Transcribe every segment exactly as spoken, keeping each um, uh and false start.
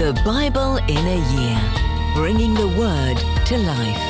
The Bible in a Year, bringing the Word to life.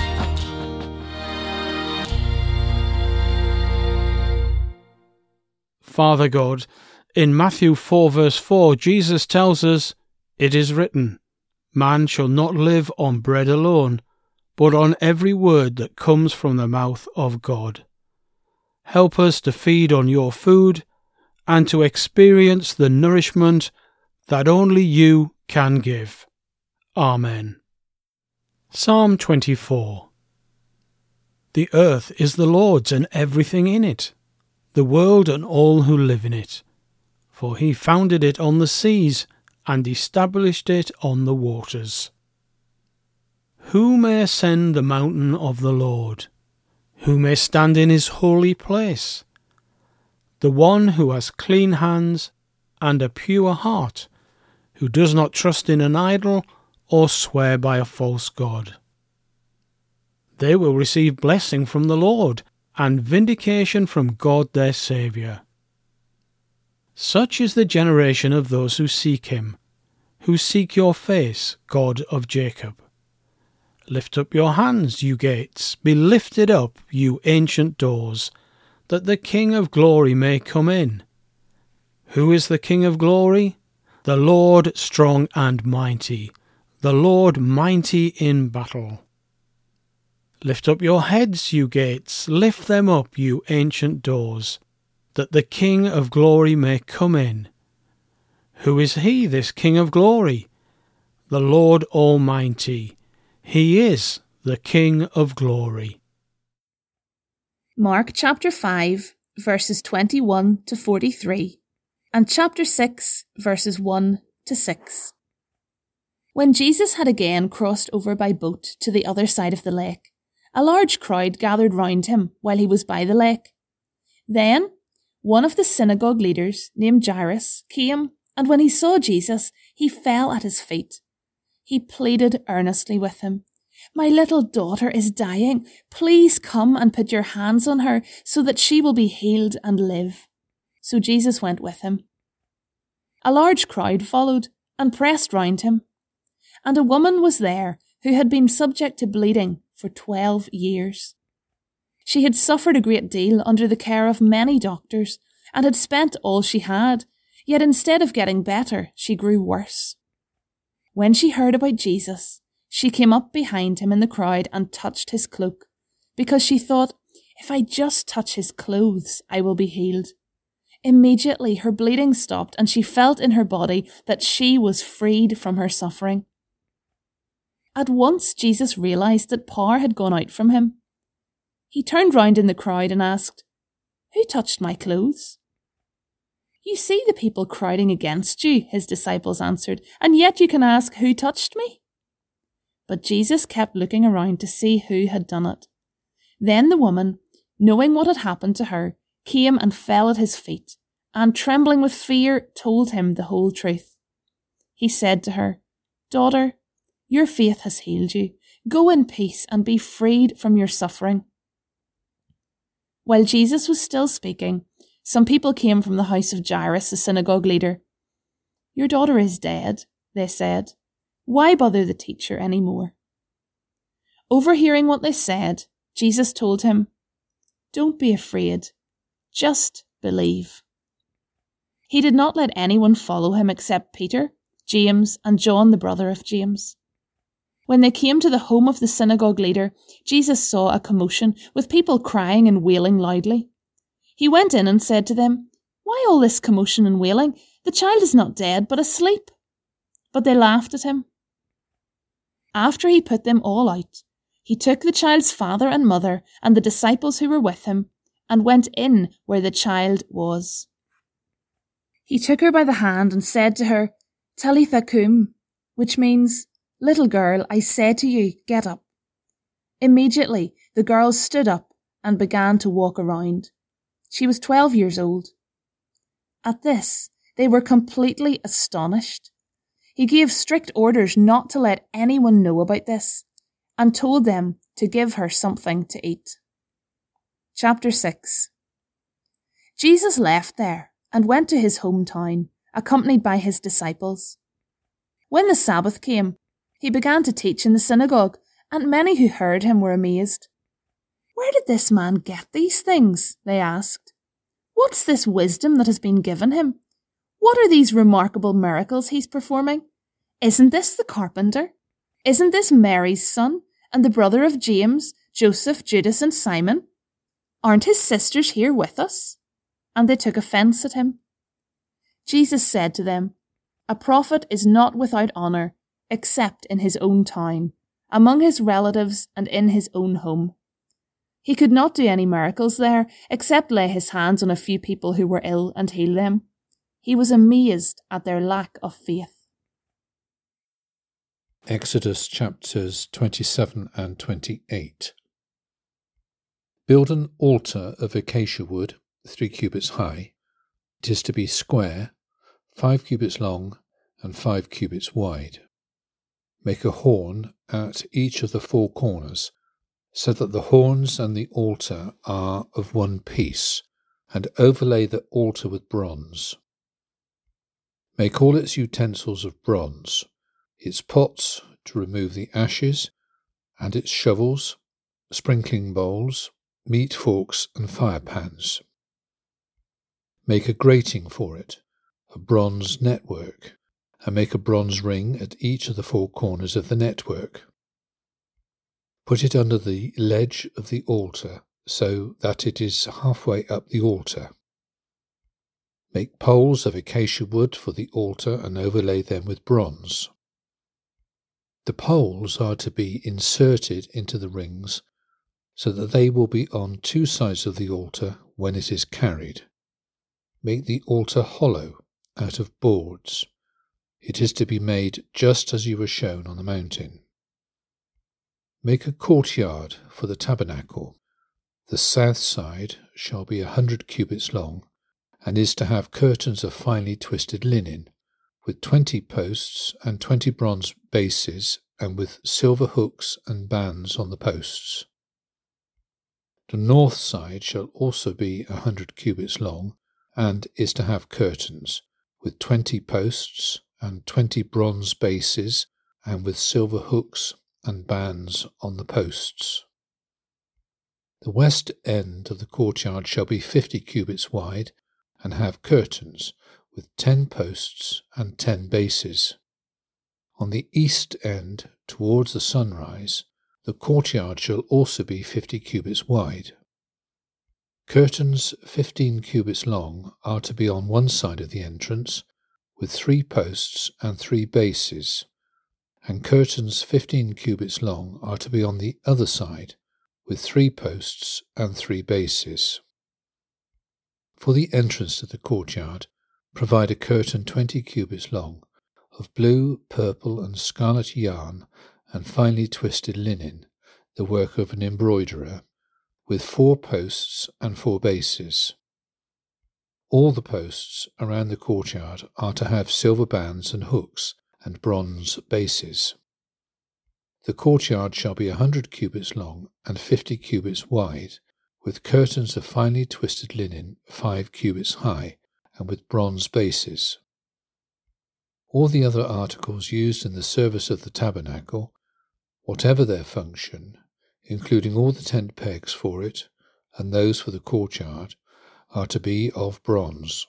Father God, in Matthew four verse four, Jesus tells us, "It is written, man shall not live on bread alone, but on every word that comes from the mouth of God." Help us to feed on your food and to experience the nourishment that only you can give. Amen. Psalm twenty-four. The earth is the Lord's and everything in it, the world and all who live in it. For he founded it on the seas and established it on the waters. Who may ascend the mountain of the Lord? Who may stand in his holy place? The one who has clean hands and a pure heart, who does not trust in an idol or swear by a false god. They will receive blessing from the Lord and vindication from God their Saviour. Such is the generation of those who seek him, who seek your face, God of Jacob. Lift up your hands, you gates, be lifted up, you ancient doors, that the King of glory may come in. Who is the King of glory? The Lord strong and mighty, the Lord mighty in battle. Lift up your heads, you gates, lift them up, you ancient doors, that the King of glory may come in. Who is he, this King of glory? The Lord Almighty. He is the King of glory. Mark chapter five, verses twenty-one to forty-three, and chapter six, verses one to six. When Jesus had again crossed over by boat to the other side of the lake, a large crowd gathered round him while he was by the lake. Then one of the synagogue leaders, named Jairus, came, and when he saw Jesus, he fell at his feet. He pleaded earnestly with him, "My little daughter is dying. Please come and put your hands on her so that she will be healed and live." So Jesus went with him. A large crowd followed and pressed round him. And a woman was there who had been subject to bleeding for twelve years. She had suffered a great deal under the care of many doctors and had spent all she had, yet instead of getting better, she grew worse. When she heard about Jesus, she came up behind him in the crowd and touched his cloak, because she thought, "If I just touch his clothes, I will be healed." Immediately her bleeding stopped and she felt in her body that she was freed from her suffering. At once Jesus realised that power had gone out from him. He turned round in the crowd and asked, "Who touched my clothes?" "You see the people crowding against you," his disciples answered, "and yet you can ask, 'Who touched me?'" But Jesus kept looking around to see who had done it. Then the woman, knowing what had happened to her, came and fell at his feet, and trembling with fear, told him the whole truth. He said to her, "Daughter, your faith has healed you. Go in peace and be freed from your suffering." While Jesus was still speaking, some people came from the house of Jairus, the synagogue leader. "Your daughter is dead," they said. "Why bother the teacher any more?" Overhearing what they said, Jesus told him, "Don't be afraid. Just believe." He did not let anyone follow him except Peter, James, and John, the brother of James. When they came to the home of the synagogue leader, Jesus saw a commotion with people crying and wailing loudly. He went in and said to them, "Why all this commotion and wailing? The child is not dead, but asleep." But they laughed at him. After he put them all out, he took the child's father and mother and the disciples who were with him and went in where the child was. He took her by the hand and said to her, "Talitha cum," which means, "Little girl, I say to you, get up." Immediately the girl stood up and began to walk around. She was twelve years old. At this, they were completely astonished. He gave strict orders not to let anyone know about this, and told them to give her something to eat. Chapter six. Jesus left there and went to his hometown, accompanied by his disciples. When the Sabbath came, he began to teach in the synagogue, and many who heard him were amazed. "Where did this man get these things?" they asked. "What's this wisdom that has been given him? What are these remarkable miracles he's performing? Isn't this the carpenter? Isn't this Mary's son, and the brother of James, Joseph, Judas, and Simon? Aren't his sisters here with us?" And they took offence at him. Jesus said to them, "A prophet is not without honour, except in his own town, among his relatives, and in his own home." He could not do any miracles there, except lay his hands on a few people who were ill and heal them. He was amazed at their lack of faith. Exodus chapters twenty-seven and twenty-eight. Build an altar of acacia wood, three cubits high. It is to be square, five cubits long, and five cubits wide. Make a horn at each of the four corners, so that the horns and the altar are of one piece, and overlay the altar with bronze. Make all its utensils of bronze, its pots to remove the ashes, and its shovels, sprinkling bowls, meat forks, and fire pans. Make a grating for it, a bronze network, and make a bronze ring at each of the four corners of the network. Put it under the ledge of the altar, so that it is halfway up the altar. Make poles of acacia wood for the altar and overlay them with bronze. The poles are to be inserted into the rings, so that they will be on two sides of the altar when it is carried. Make the altar hollow, out of boards. It is to be made just as you were shown on the mountain. Make a courtyard for the tabernacle. The south side shall be a hundred cubits long, and is to have curtains of finely twisted linen, with twenty posts and twenty bronze bases, and with silver hooks and bands on the posts. The north side shall also be a hundred cubits long, and is to have curtains, with twenty posts and twenty bronze bases, and with silver hooks and bands on the posts. The west end of the courtyard shall be fifty cubits wide, and have curtains, with ten posts and ten bases. On the east end, towards the sunrise, the courtyard shall also be fifty cubits wide. Curtains fifteen cubits long are to be on one side of the entrance, with three posts and three bases, and curtains fifteen cubits long are to be on the other side, with three posts and three bases. For the entrance to the courtyard, provide a curtain twenty cubits long, of blue, purple, and scarlet yarn, and finely twisted linen, the work of an embroiderer, with four posts and four bases. All the posts around the courtyard are to have silver bands and hooks, and bronze bases. The courtyard shall be a hundred cubits long and fifty cubits wide, with curtains of finely twisted linen five cubits high, and with bronze bases. All the other articles used in the service of the tabernacle, whatever their function, including all the tent pegs for it, and those for the courtyard, are to be of bronze.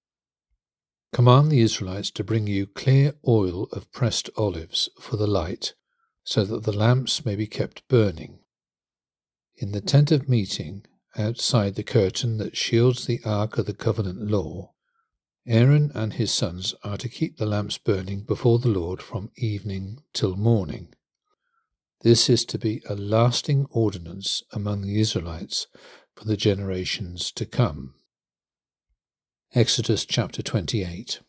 Command the Israelites to bring you clear oil of pressed olives for the light, so that the lamps may be kept burning. In the tent of meeting, outside the curtain that shields the ark of the covenant law, Aaron and his sons are to keep the lamps burning before the Lord from evening till morning. This is to be a lasting ordinance among the Israelites for the generations to come. Exodus chapter twenty-eight.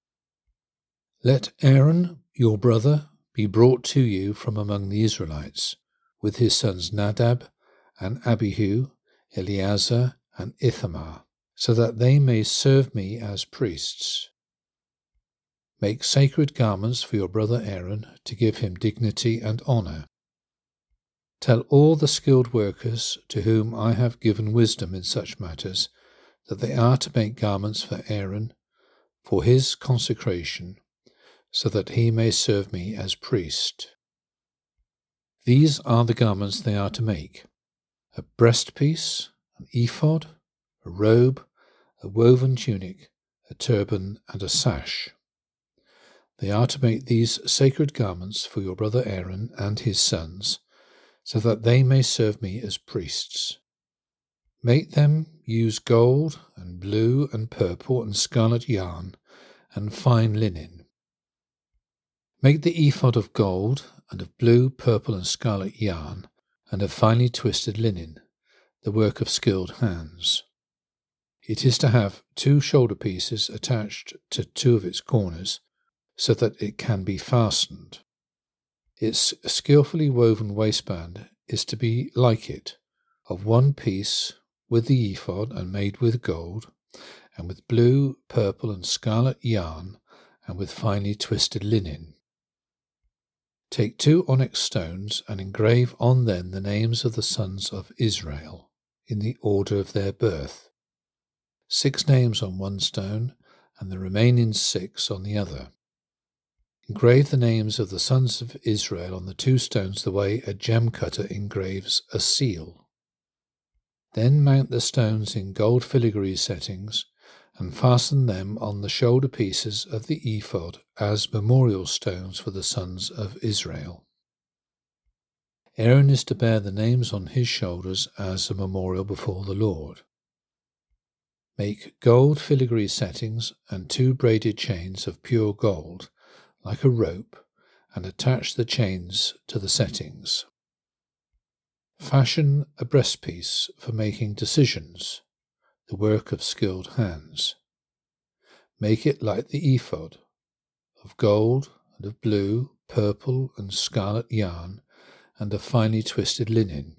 Let Aaron, your brother, be brought to you from among the Israelites, with his sons Nadab and Abihu, Eleazar and Ithamar, so that they may serve me as priests. Make sacred garments for your brother Aaron to give him dignity and honour. Tell all the skilled workers to whom I have given wisdom in such matters that they are to make garments for Aaron, for his consecration, so that he may serve me as priest. These are the garments they are to make: a breastpiece, an ephod, a robe, a woven tunic, a turban, and a sash. They are to make these sacred garments for your brother Aaron and his sons, so that they may serve me as priests. Make them use gold and blue and purple and scarlet yarn and fine linen. Make the ephod of gold and of blue, purple, and scarlet yarn, and of finely twisted linen, the work of skilled hands. It is to have two shoulder pieces attached to two of its corners, so that it can be fastened. Its skillfully woven waistband is to be like it, of one piece with the ephod and made with gold, and with blue, purple, and scarlet yarn, and with finely twisted linen. Take two onyx stones and engrave on them the names of the sons of Israel, in the order of their birth. Six names on one stone, and the remaining six on the other. Engrave the names of the sons of Israel on the two stones the way a gem cutter engraves a seal. Then mount the stones in gold filigree settings, and fasten them on the shoulder pieces of the ephod as memorial stones for the sons of Israel. Aaron is to bear the names on his shoulders as a memorial before the Lord. Make gold filigree settings and two braided chains of pure gold, like a rope, and attach the chains to the settings. Fashion a breastpiece for making decisions, the work of skilled hands. Make it like the ephod, of gold and of blue, purple, and scarlet yarn, and of finely twisted linen.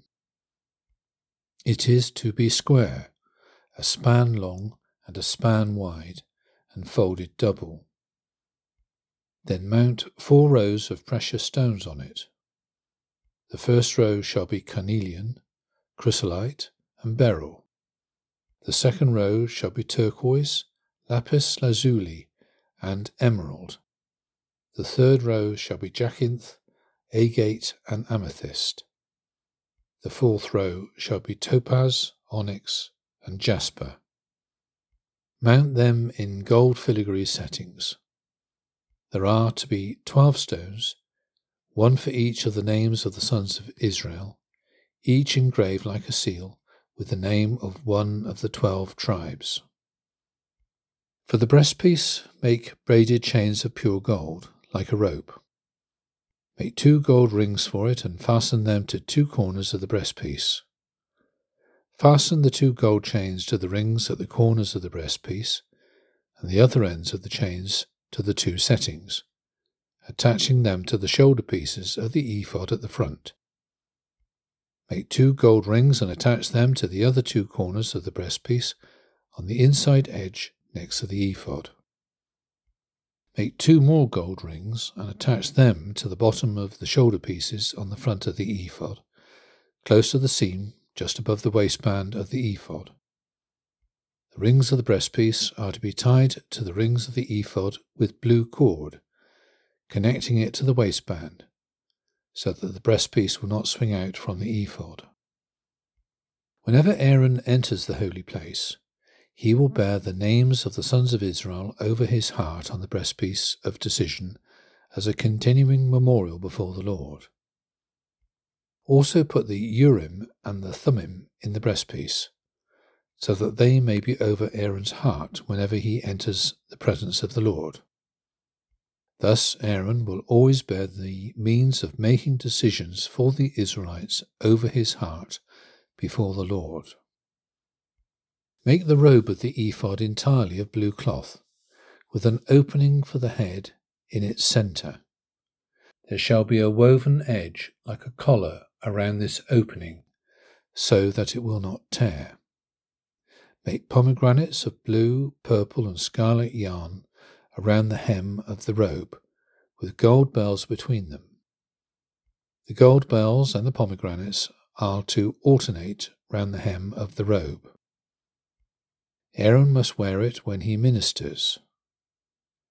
It is to be square, a span long and a span wide, and folded double. Then mount four rows of precious stones on it. The first row shall be carnelian, chrysolite, and beryl. The second row shall be turquoise, lapis lazuli, and emerald. The third row shall be jacinth, agate, and amethyst. The fourth row shall be topaz, onyx, and jasper. Mount them in gold filigree settings. There are to be twelve stones, one for each of the names of the sons of Israel, each engraved like a seal, with the name of one of the twelve tribes. For the breastpiece, make braided chains of pure gold, like a rope. Make two gold rings for it and fasten them to two corners of the breastpiece. Fasten the two gold chains to the rings at the corners of the breastpiece, and the other ends of the chains to the two settings, attaching them to the shoulder pieces of the ephod at the front. Make two gold rings and attach them to the other two corners of the breastpiece on the inside edge next to the ephod. Make two more gold rings and attach them to the bottom of the shoulder pieces on the front of the ephod, close to the seam just above the waistband of the ephod. The rings of the breastpiece are to be tied to the rings of the ephod with blue cord, connecting it to the waistband, so that the breastpiece will not swing out from the ephod. Whenever Aaron enters the holy place, he will bear the names of the sons of Israel over his heart on the breastpiece of decision as a continuing memorial before the Lord. Also put the Urim and the Thummim in the breastpiece, so that they may be over Aaron's heart whenever he enters the presence of the Lord. Thus Aaron will always bear the means of making decisions for the Israelites over his heart before the Lord. Make the robe of the ephod entirely of blue cloth, with an opening for the head in its centre. There shall be a woven edge like a collar around this opening, so that it will not tear. Make pomegranates of blue, purple, and scarlet yarn around the hem of the robe, with gold bells between them. The gold bells and the pomegranates are to alternate round the hem of the robe. Aaron must wear it when he ministers.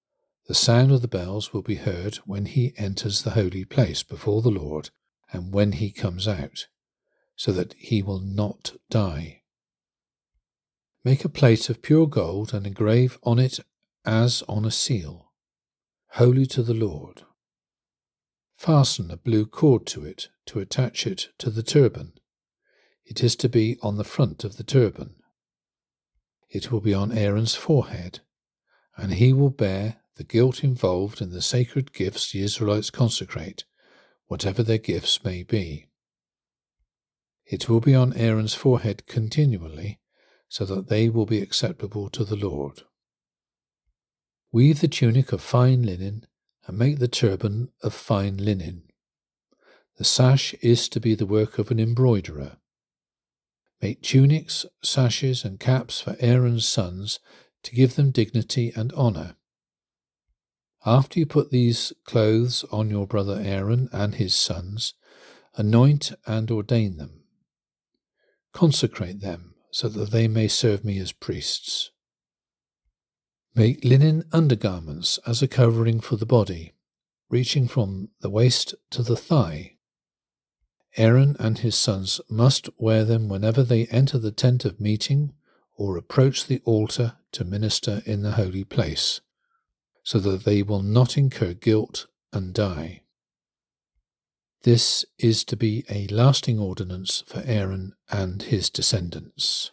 The sound of the bells will be heard when he enters the holy place before the Lord and when he comes out, so that he will not die. Make a plate of pure gold and engrave on it as on a seal, holy to the Lord. Fasten a blue cord to it to attach it to the turban. It is to be on the front of the turban. It will be on Aaron's forehead, and he will bear the guilt involved in the sacred gifts the Israelites consecrate, whatever their gifts may be. It will be on Aaron's forehead continually, so that they will be acceptable to the Lord. Weave the tunic of fine linen, and make the turban of fine linen. The sash is to be the work of an embroiderer. Make tunics, sashes, and caps for Aaron's sons to give them dignity and honour. After you put these clothes on your brother Aaron and his sons, anoint and ordain them. Consecrate them so that they may serve me as priests. Make linen undergarments as a covering for the body, reaching from the waist to the thigh. Aaron and his sons must wear them whenever they enter the tent of meeting or approach the altar to minister in the holy place, so that they will not incur guilt and die. This is to be a lasting ordinance for Aaron and his descendants.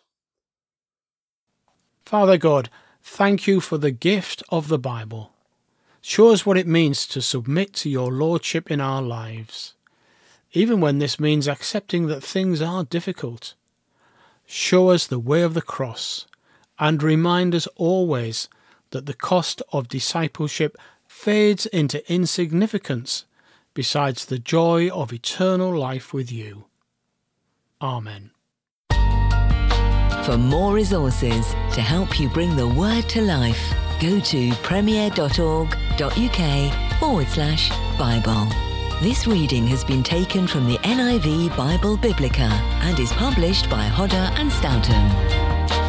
Father God, thank you for the gift of the Bible. Show us what it means to submit to your lordship in our lives, even when this means accepting that things are difficult. Show us the way of the cross, and remind us always that the cost of discipleship fades into insignificance besides the joy of eternal life with you. Amen. For more resources to help you bring the word to life, go to premier.org.uk forward slash Bible. This reading has been taken from the N I V Bible Biblica and is published by Hodder and Stoughton.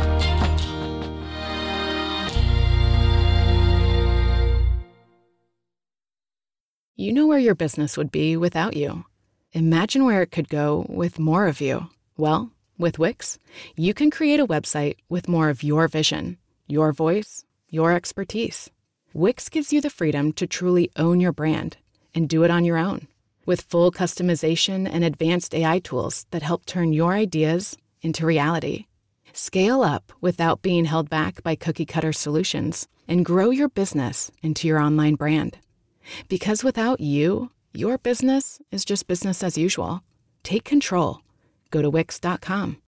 You know where your business would be without you. Imagine where it could go with more of you. Well, with Wix, you can create a website with more of your vision, your voice, your expertise. Wix gives you the freedom to truly own your brand and do it on your own. With full customization and advanced A I tools that help turn your ideas into reality. Scale up without being held back by cookie-cutter solutions and grow your business into your online brand. Because without you, your business is just business as usual. Take control. Go to Wix dot com.